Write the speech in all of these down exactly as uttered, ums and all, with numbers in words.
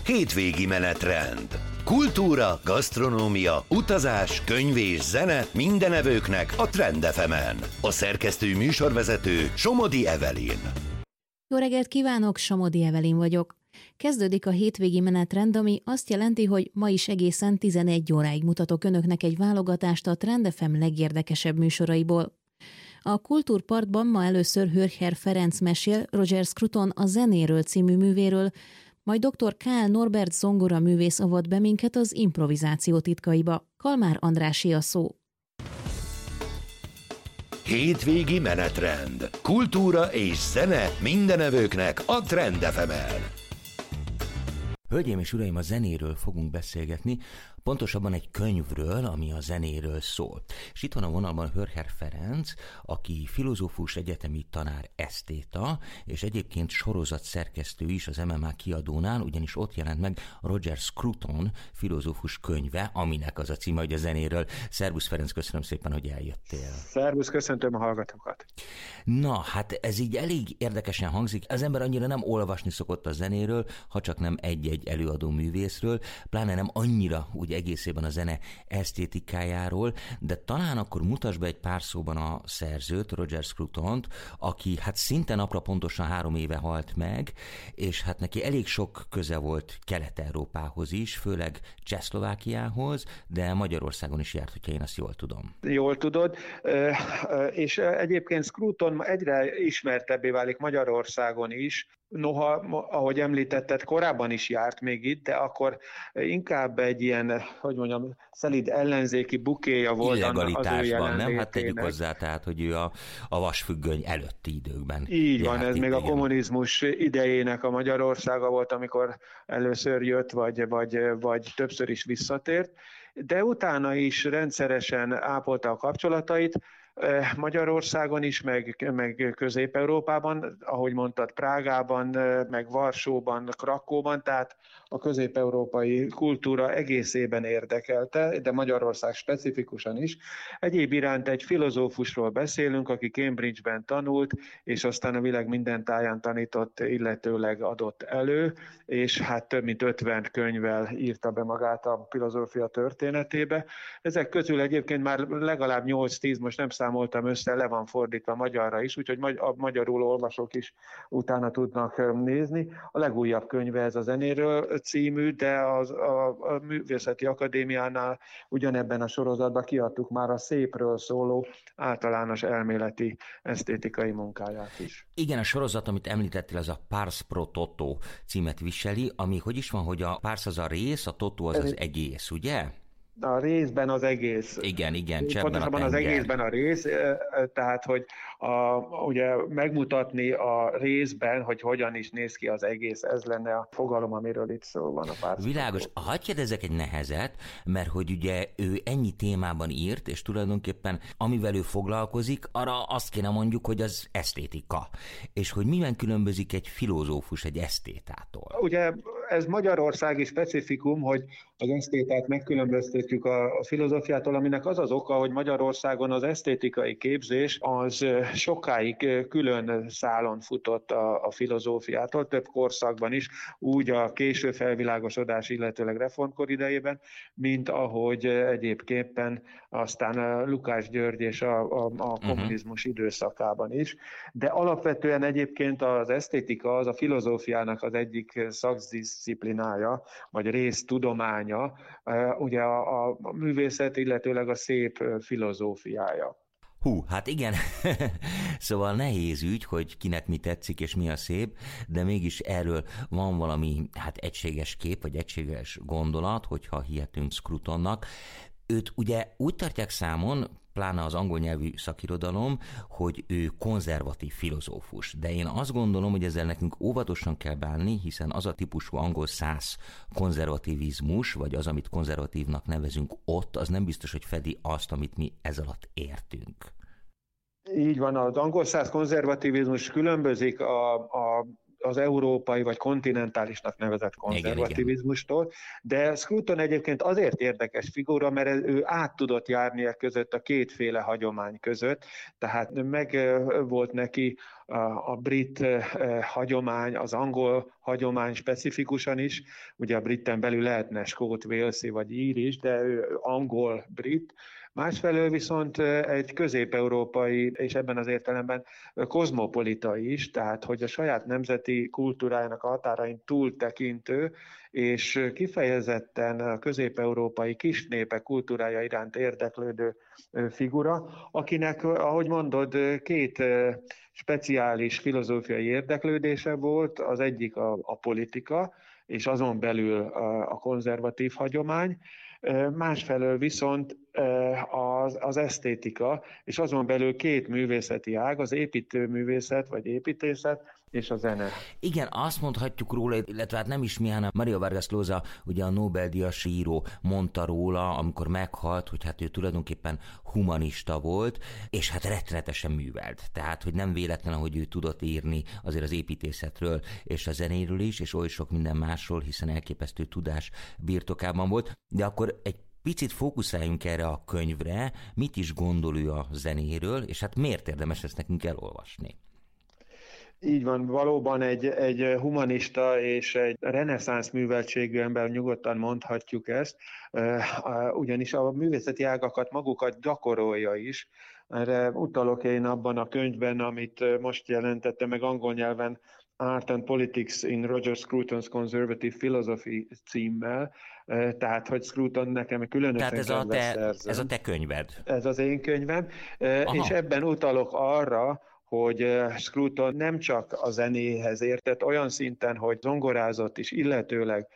Hétvégi menetrend. Kultúra, gasztronómia, utazás, könyv és zene mindenevőknek a Trend ef emen. A szerkesztő műsorvezető Somodi Evelyn. Jó reggelt kívánok, Somodi Evelyn vagyok. Kezdődik a hétvégi menetrend, ami azt jelenti, hogy ma is egészen tizenegy óráig mutatok önöknek egy válogatást a Trend ef em legérdekesebb műsoraiból. A Kultúrpartban ma először Hörher Ferenc mesél Roger Scruton a Zenéről című művéről, majd doktor Kál Norbert zongora művész avat be minket az improvizáció titkaiba. Kalmár Andrássé a szó. Hétvégi menetrend. Kultúra és zene mindenevőknek a Trend ef emen. Hölgyeim és uraim, a zenéről fogunk beszélgetni, pontosabban egy könyvről, ami a zenéről szól. És itt van a vonalban Hörher Ferenc, aki filozófus, egyetemi tanár, esztéta, és egyébként sorozatszerkesztő is az em em á kiadónál, ugyanis ott jelent meg Roger Scruton filozófus könyve, aminek az a címe, hogy a zenéről. Szervusz Ferenc, köszönöm szépen, hogy eljöttél. Szervusz, köszöntöm a hallgatókat. Na, hát ez így elég érdekesen hangzik. Az ember annyira nem olvasni szokott a zenéről, ha csak nem egy-egy előadó művészről, pláne nem annyira úgy egészében a zene esztétikájáról, de talán akkor mutasd be egy pár szóban a szerzőt, Roger Scrutont, aki hát szinte napra pontosan három éve halt meg, és hát neki elég sok köze volt Kelet-Európához is, főleg Csehszlovákiához, de Magyarországon is járt, hogyha én azt jól tudom. Jól tudod, és egyébként Scruton egyre ismertebbé válik Magyarországon is. Noha, ahogy említetted, korábban is járt még itt, de akkor inkább egy ilyen, hogy mondjam, szelíd ellenzéki bukéja volt az ő jelenlétének. Nem? Hát tegyük hozzá, tehát, hogy ő a, a vasfüggöny előtti időkben. Így van, ez még a kommunizmus idejének a Magyarországa volt, amikor először jött, vagy, vagy, vagy többször is visszatért, de utána is rendszeresen ápolta a kapcsolatait, Magyarországon is, meg, meg Közép-Európában, ahogy mondtad, Prágában, meg Varsóban, Krakóban, tehát a közép-európai kultúra egészében érdekelte, de Magyarország specifikusan is. Egyéb iránt egy filozófusról beszélünk, aki Cambridge-ben tanult, és aztán a világ minden táján tanított, illetőleg adott elő, és hát több mint ötven könyvvel írta be magát a filozófia történetébe. Ezek közül egyébként már legalább nyolc-tíz, most nem számoltam össze, le van fordítva magyarra is, úgyhogy a magyarul olvasók is utána tudnak nézni. A legújabb könyve ez a zenéről című, de az, a, a Művészeti Akadémiánál ugyanebben a sorozatban kiadtuk már a szépről szóló általános elméleti esztétikai munkáját is. Igen, a sorozat, amit említettél, az a Pars pro Toto címet viseli, ami hogy is van, hogy a Pars az a rész, a Toto az ez az egész, ugye? A részben az egész. Igen, igen, pontosabban az egészben a rész, tehát, hogy a, ugye megmutatni a részben, hogy hogyan is néz ki az egész, ez lenne a fogalom, amiről itt szó van a pár. Világos. Hadd kérdezzek egy nehezet, mert hogy ugye ő ennyi témában írt, és tulajdonképpen amivel ő foglalkozik, arra azt kéne mondjuk, hogy az esztétika. És hogy miben különbözik egy filozófus egy esztétától? Ugye ez magyarországi specifikum, hogy az esztétát megkülönböztetjük a filozófiától, aminek az az oka, hogy Magyarországon az esztétikai képzés az sokáig külön szálon futott a, a filozófiától, több korszakban is, úgy a késő felvilágosodás, illetőleg reformkor idejében, mint ahogy egyébképpen aztán Lukács György és a, a, a kommunizmus uh-huh. időszakában is. De alapvetően egyébként az esztétika az a filozófiának az egyik szakdisziplinája, vagy résztudománya, ugye a, a művészet, illetőleg a szép filozófiája. Hú, hát igen, szóval nehéz ügy, hogy kinek mi tetszik és mi a szép, de mégis erről van valami hát egységes kép, vagy egységes gondolat, hogyha hihetünk Scrutonnak. Őt ugye úgy tartják számon, pláne az angol nyelvű szakirodalom, hogy ő konzervatív filozófus. De én azt gondolom, hogy ezzel nekünk óvatosan kell bánni, hiszen az a típusú angol száz konzervativizmus, vagy az, amit konzervatívnak nevezünk ott, az nem biztos, hogy fedi azt, amit mi ez alatt értünk. Így van, az angol száz konzervativizmus különbözik a, a az európai vagy kontinentálisnak nevezett konzervativizmustól, de Scruton egyébként azért érdekes figura, mert ő át tudott járni e között a kétféle hagyomány között, tehát meg volt neki a brit hagyomány, az angol hagyomány specifikusan is, ugye a britten belül lehetne skót, walesi vagy ír is, de ő angol-brit, másfelől viszont egy közép-európai, és ebben az értelemben kozmopolita is, tehát hogy a saját nemzeti kultúrájának a határain túl tekintő, és kifejezetten a közép-európai kisnépek kultúrája iránt érdeklődő figura, akinek, ahogy mondod, két speciális filozófiai érdeklődése volt, az egyik a, a politika, és azon belül a, a konzervatív hagyomány, másfelől viszont az, az esztétika, és azon belül két művészeti ág, az építőművészet vagy építészet, és a zene. Igen, azt mondhatjuk róla, illetve hát nem is mi, hanem Mario Vargas Llosa, ugye a Nobel-díjas író mondta róla, amikor meghalt, hogy hát ő tulajdonképpen humanista volt, és hát rettenetesen művelt. Tehát, hogy nem véletlen, hogy ő tudott írni azért az építészetről, és a zenéről is, és oly sok minden másról, hiszen elképesztő tudás birtokában volt. De akkor egy picit fókuszáljunk erre a könyvre, mit is gondol ő a zenéről, és hát miért érdemes ezt nekünk elolvasni? Így van, valóban egy, egy humanista és egy reneszánsz műveltségű ember, nyugodtan mondhatjuk ezt, ugyanis a művészeti ágakat magukat gyakorolja is. Erre utalok én abban a könyvben, amit most jelentette meg angol nyelven, Art and Politics in Roger Scruton's Conservative Philosophy címmel, tehát, hogy Scruton nekem különösen tehát ez a, te, ez a te könyved. Ez az én könyvem, Aha. és ebben utalok arra, hogy Scruton nem csak a zenéhez értett olyan szinten, hogy zongorázott is, illetőleg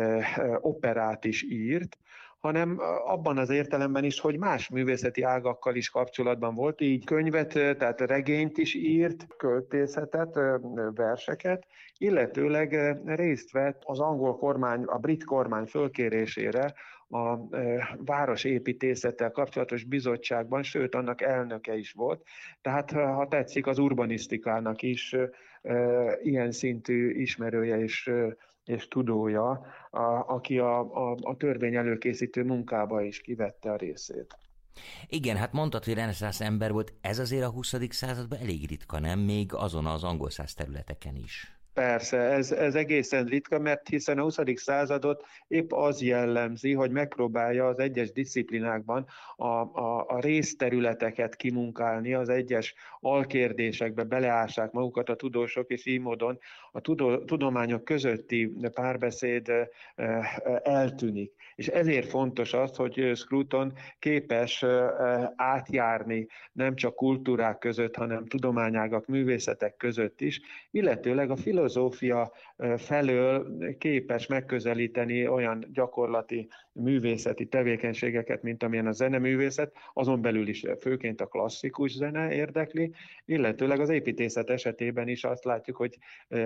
operát is írt, hanem abban az értelemben is, hogy más művészeti ágakkal is kapcsolatban volt, így könyvet, tehát regényt is írt, költészetet, verseket, illetőleg részt vett az angol kormány, a brit kormány fölkérésére a városépítészettel kapcsolatos bizottságban, sőt, annak elnöke is volt. Tehát, ha tetszik, az urbanisztikának is ilyen szintű ismerője és és tudója, a, aki a, a, a törvény előkészítő munkába is kivette a részét. Igen, hát mondtad, hogy reneszánsz ember volt, ez azért a huszadik században elég ritka, nem? Még azon az angol száz területeken is. Persze, ez, ez egészen ritka, mert hiszen a huszadik századot épp az jellemzi, hogy megpróbálja az egyes diszciplinákban a, a, a részterületeket kimunkálni, az egyes alkérdésekbe beleássák magukat a tudósok, és így módon a tudó, tudományok közötti párbeszéd eltűnik. És ezért fontos az, hogy Scruton képes átjárni nem csak kultúrák között, hanem tudományágak, művészetek között is, illetőleg a filozófia felől képes megközelíteni olyan gyakorlati művészeti tevékenységeket, mint amilyen a zeneművészet, azon belül is főként a klasszikus zene érdekli, illetőleg az építészet esetében is azt látjuk, hogy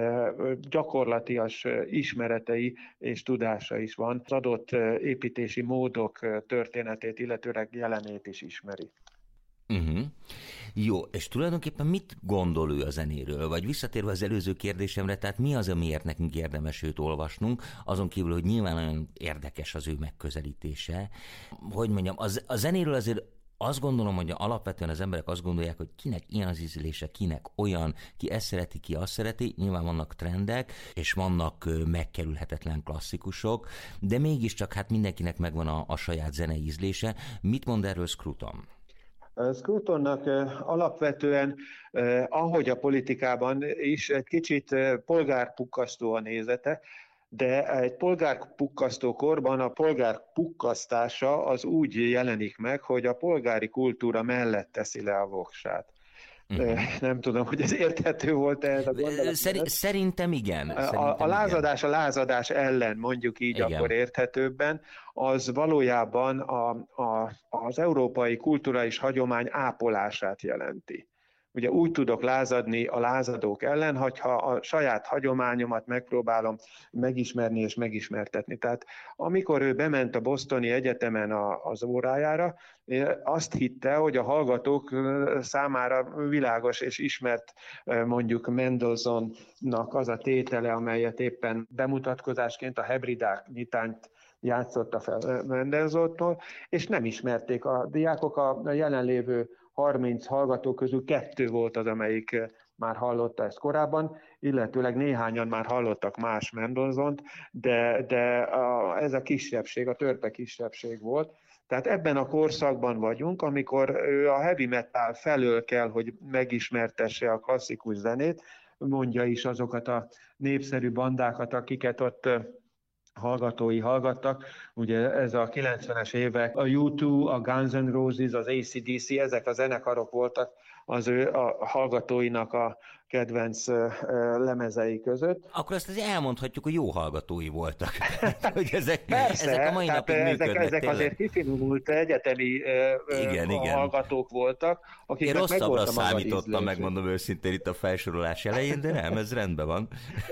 gyakorlatias ismeretei és tudása is van. Az adott építési módok történetét, illetőleg jelenét is ismeri. Uh-huh. Jó, és tulajdonképpen mit gondol ő a zenéről? Vagy visszatérve az előző kérdésemre, tehát mi az, amiért nekünk érdemes őt olvasnunk, azon kívül, hogy nyilván nagyon érdekes az ő megközelítése. Hogy mondjam, az, a zenéről azért azt gondolom, hogy alapvetően az emberek azt gondolják, hogy kinek ilyen az ízlése, kinek olyan, ki ezt szereti, ki azt szereti, nyilván vannak trendek, és vannak megkerülhetetlen klasszikusok, de mégiscsak hát mindenkinek megvan a, a saját zenei ízlése. Mit mond erről Scruton? Scrutonnak alapvetően, ahogy a politikában is, egy kicsit polgárpukkasztó a nézete, de egy polgárpukkasztó korban a polgárpukkasztása az úgy jelenik meg, hogy a polgári kultúra mellett teszi le a voksát. Uh-huh. Nem tudom, hogy ez érthető volt ez a gondolat. Szerint, szerintem igen. Szerintem a, a lázadás igen. A lázadás ellen, mondjuk így igen. Akkor érthetőbben, az valójában a, a, az európai kulturális hagyomány ápolását jelenti. Ugye úgy tudok lázadni a lázadók ellen, hogyha a saját hagyományomat megpróbálom megismerni és megismertetni. Tehát amikor ő bement a Bostoni Egyetemen a, az órájára, azt hitte, hogy a hallgatók számára világos és ismert mondjuk Mendelssohnnak az a tétele, amelyet éppen bemutatkozásként a Hebridák nyitányt játszotta fel Mendelssohntól, és nem ismerték a diákok, a jelenlévő harminc hallgató közül kettő volt az, amelyik már hallotta ezt korábban, illetőleg néhányan már hallottak más Mendelssohnt, de, de a, ez a kisebbség, a törpe kisebbség volt. Tehát ebben a korszakban vagyunk, amikor ő a heavy metal felől kell, hogy megismertesse a klasszikus zenét, mondja is azokat a népszerű bandákat, akiket ott hallgatói hallgattak. Ugye ez a kilencvenes évek, a U kettő, a Guns N' Roses, az á cé dé cé, ezek a zenekarok voltak az ő a hallgatóinak a kedvenc lemezei között. Akkor azt azért elmondhatjuk, hogy jó hallgatói voltak. hogy ezek, Persze, ezek a mai napig működnek. Ezek, ezek azért kifinomult egyetemi igen, igen. hallgatók voltak, akiknek Én meg volt a maga számítottam, megmondom őszintén itt a felsorolás elején, de nem, ez rendben van.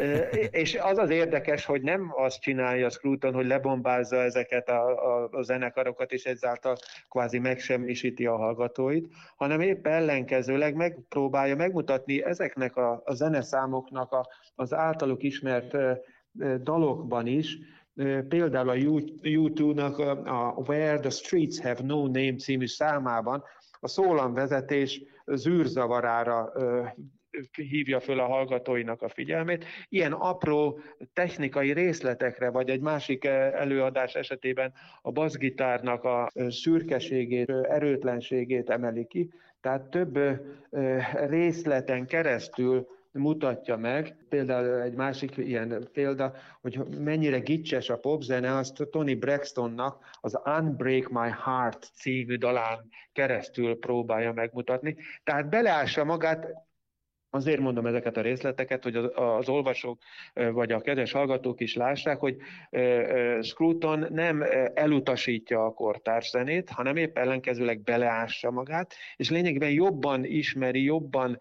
És az az érdekes, hogy nem azt csinálja Scruton, hogy lebombázza ezeket a, a, a zenekarokat, és ezáltal kvázi megsemmisíti a hallgatóit, hanem épp ellenkezőleg megpróbálja megmutatni ezeknek a, a zeneszámoknak a, az általuk ismert e, e, dalokban is, e, például a U kettőnek a, a Where the Streets Have No Name című számában a szólamvezetés zűrzavarára e, hívja föl a hallgatóinak a figyelmét. Ilyen apró technikai részletekre, vagy egy másik előadás esetében a basszgitárnak a szürkeségét, erőtlenségét emeli ki. Tehát több részleten keresztül mutatja meg, például egy másik ilyen példa, hogy mennyire gicses a popzene, azt Tony Braxtonnak az Unbreak My Heart című dalán keresztül próbálja megmutatni. Tehát beleássa magát. Azért mondom ezeket a részleteket, hogy az, az olvasók vagy a kedves hallgatók is lássák, hogy Scruton nem elutasítja a kortárs zenét, hanem épp ellenkezőleg beleássa magát, és lényegében jobban ismeri, jobban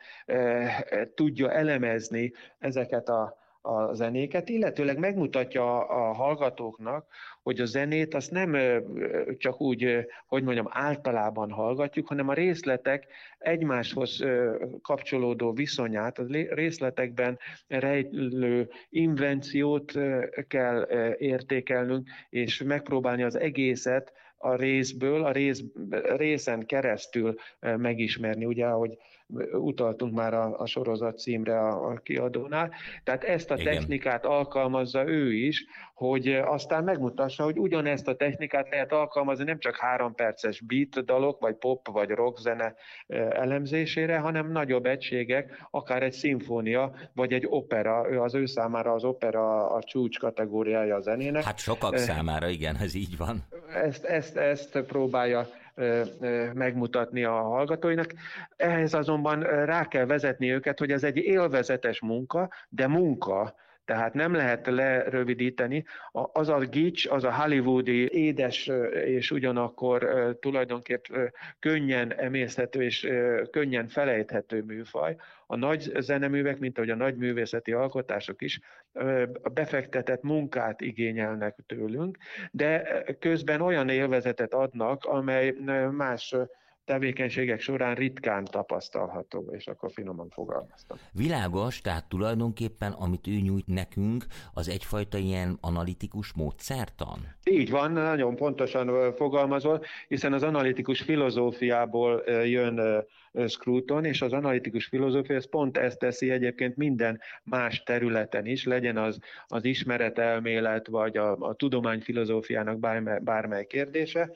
tudja elemezni ezeket a a zenéket, illetőleg megmutatja a hallgatóknak, hogy a zenét azt nem csak úgy, hogy mondjam, általában hallgatjuk, hanem a részletek egymáshoz kapcsolódó viszonyát, a részletekben rejlő invenciót kell értékelnünk, és megpróbálni az egészet a részből, a rész, részen keresztül megismerni, ugye, ahogy utaltunk már a, a sorozat címre a, a kiadónál. Tehát ezt a Igen. technikát alkalmazza ő is, hogy aztán megmutassa, hogy ugyanezt a technikát lehet alkalmazni nem csak három perces beat dalok, vagy pop, vagy rock zene elemzésére, hanem nagyobb egységek, akár egy szimfónia, vagy egy opera. Ő az ő számára az opera a csúcs kategóriája a zenének. Hát sokak számára, igen, ez így van. Ezt, ezt, ezt próbálja megmutatni a hallgatóinak. Ehhez azonban rá kell vezetni őket, hogy ez egy élvezetes munka, de munka, tehát nem lehet lerövidíteni. Az a gics, az a hollywoodi édes és ugyanakkor tulajdonképp könnyen emészhető és könnyen felejthető műfaj. A nagy zeneművek, mint ahogy a nagy művészeti alkotások is befektetett munkát igényelnek tőlünk, de közben olyan élvezetet adnak, amely más tevékenységek során ritkán tapasztalható, és akkor finoman fogalmaztam. Világos, tehát tulajdonképpen, amit ő nyújt nekünk, az egyfajta ilyen analitikus módszertan? Így van, nagyon pontosan fogalmazol, hiszen az analitikus filozófiából jön Scruton, és az analitikus filozófia ez pont ezt teszi egyébként minden más területen is, legyen az az ismeretelmélet, vagy a, a tudományfilozófiának bármely, bármely kérdése,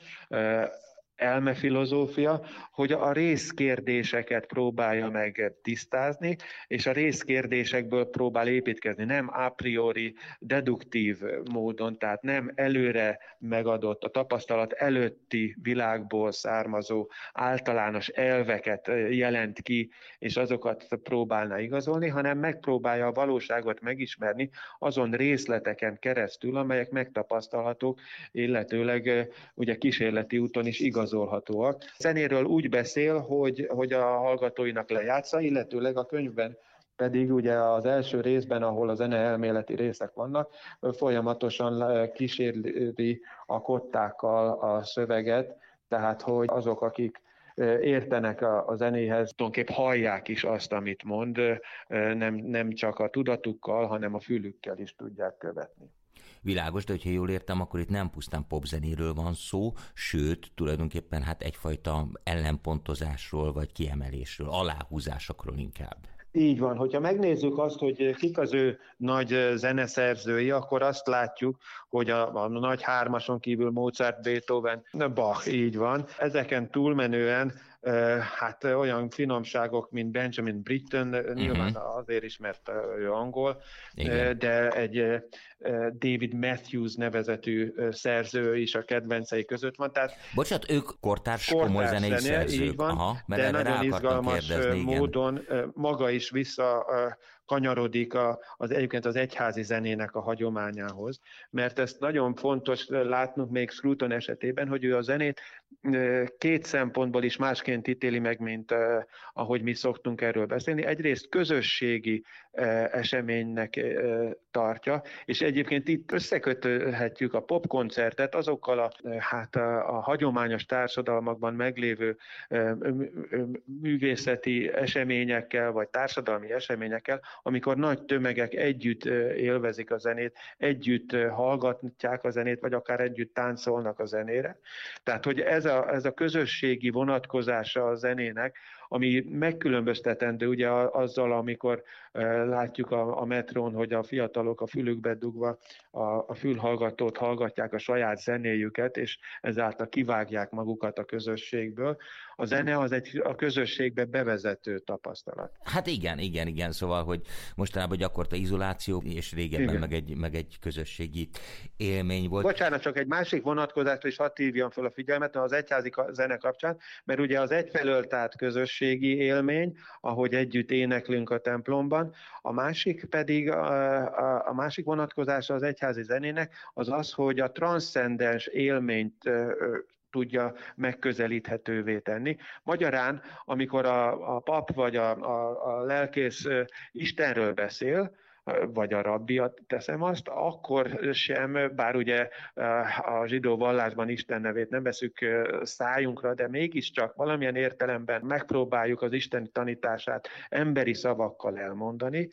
elmefilozófia, hogy a részkérdéseket próbálja meg tisztázni, és a részkérdésekből próbál építkezni, nem a priori, deduktív módon, tehát nem előre megadott, a tapasztalat előtti világból származó általános elveket jelent ki, és azokat próbálná igazolni, hanem megpróbálja a valóságot megismerni azon részleteken keresztül, amelyek megtapasztalhatók, illetőleg ugye kísérleti úton is igazolhatóak. Zenéről úgy beszél, hogy, hogy a hallgatóinak lejátsza, illetőleg a könyvben pedig ugye az első részben, ahol a zeneelméleti részek vannak, folyamatosan kísérli a kottákkal a szöveget, tehát hogy azok, akik értenek a zenéhez, tulajdonképp hallják is azt, amit mond, nem, nem csak a tudatukkal, hanem a fülükkel is tudják követni. Világos, de hogyha jól értem, akkor itt nem pusztán popzenéről van szó, sőt, tulajdonképpen hát egyfajta ellenpontozásról, vagy kiemelésről, aláhúzásokról inkább. Így van, hogyha megnézzük azt, hogy kik az ő nagy zeneszerzői, akkor azt látjuk, hogy a, a nagy hármason kívül Mozart, Beethoven, Bach, így van. Ezeken túlmenően hát olyan finomságok, mint Benjamin Britten, uh-huh. nyilván azért is, mert ő angol, igen. De egy David Matthews nevezetű szerző is a kedvencei között van. Tehát bocsánat, ők kortárs, kortárs komoly zenei szerzők. Van, Aha, de nagyon izgalmas kérdezni, módon igen. maga is vissza kanyarodik a, az egyébként az egyházi zenének a hagyományához, mert ezt nagyon fontos látnunk még Scruton esetében, hogy ő a zenét két szempontból is másként ítéli meg, mint eh, ahogy mi szoktunk erről beszélni. Egyrészt közösségi eh, eseménynek eh, tartja, és egyébként itt összeköthetjük a popkoncertet azokkal a, hát a, a hagyományos társadalmakban meglévő eh, művészeti eseményekkel, vagy társadalmi eseményekkel, amikor nagy tömegek együtt élvezik a zenét, együtt hallgatják a zenét, vagy akár együtt táncolnak a zenére. Tehát, hogy ez a, ez a közösségi vonatkozása a zenének, ami megkülönböztetendő ugye azzal, amikor látjuk a, a metrón, hogy a fiatalok a fülükbe dugva a, a fülhallgatót hallgatják a saját zenéjüket, és ezáltal kivágják magukat a közösségből. A zene az egy a közösségbe bevezető tapasztalat. Hát igen, igen, igen, szóval, hogy mostanában gyakorta izoláció, és régebben meg egy, meg egy közösségi élmény volt. Bocsánat, csak egy másik vonatkozásra is hadd hívjam fel a figyelmet az egyházi zene kapcsán, mert ugye az egyfelől tehát közösségi élmény, ahogy együtt éneklünk a templomban, a másik pedig, a, a, a másik vonatkozása az egyházi zenének az az, hogy a transzcendens élményt tudja megközelíthetővé tenni. Magyarán, amikor a, a pap vagy a, a, a lelkész Istenről beszél, vagy a rabbi, teszem azt, akkor sem, bár ugye a zsidó vallásban Isten nevét nem veszük szájunkra, de mégiscsak valamilyen értelemben megpróbáljuk az Isten tanítását emberi szavakkal elmondani.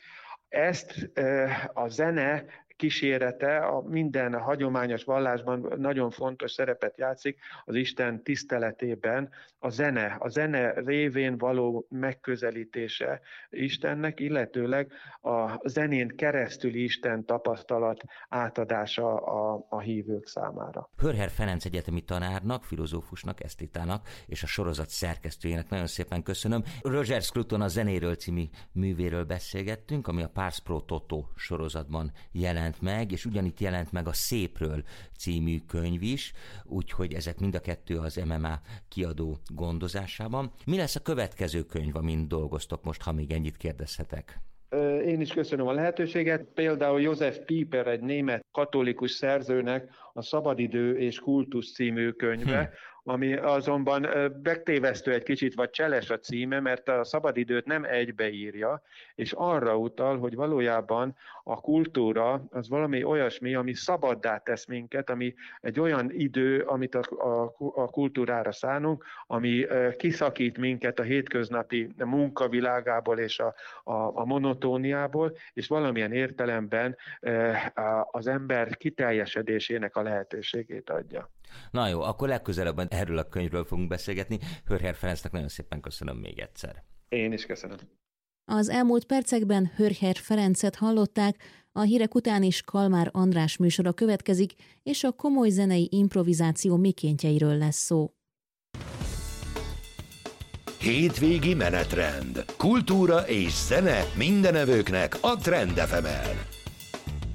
Ezt a zene kísérete a minden hagyományos vallásban nagyon fontos szerepet játszik az Isten tiszteletében, a zene, a zene révén való megközelítése Istennek, illetőleg a zenén keresztüli Isten tapasztalat átadása a, a hívők számára. Hörher Ferenc egyetemi tanárnak, filozófusnak, esztétának és a sorozat szerkesztőjének nagyon szépen köszönöm. Roger Scruton a Zenéről című művéről beszélgettünk, ami a Pars Pro Toto sorozatban jelent meg, és ugyanitt jelent meg a Szépről című könyv is, úgyhogy ezek mind a kettő az em em á kiadó gondozásában. Mi lesz a következő könyv, amin dolgoztok most, ha még ennyit kérdezhetek? Én is köszönöm a lehetőséget. Például Josef Pieper, egy német katolikus szerzőnek a Szabadidő és kultusz című könyve, hm. ami azonban megtévesztő egy kicsit, vagy cseles a címe, mert a szabadidőt nem egybeírja, és arra utal, hogy valójában a kultúra az valami olyasmi, ami szabaddá tesz minket, ami egy olyan idő, amit a, a, a kultúrára szánunk, ami kiszakít minket a hétköznapi munkavilágából és a, a, a monotóniából, és valamilyen értelemben az ember kiteljesedésének a lehetőségét adja. Na jó, akkor legközelebb erről a könyvről fogunk beszélgetni. Hörher Ferencnek nagyon szépen köszönöm még egyszer. Én is köszönöm. Az elmúlt percekben Hörher Ferencet hallották, a hírek után is Kalmár András műsora következik, és a komoly zenei improvizáció mikéntjeiről lesz szó. Hétvégi menetrend. Kultúra és zene mindenevőknek a Trend ef emen.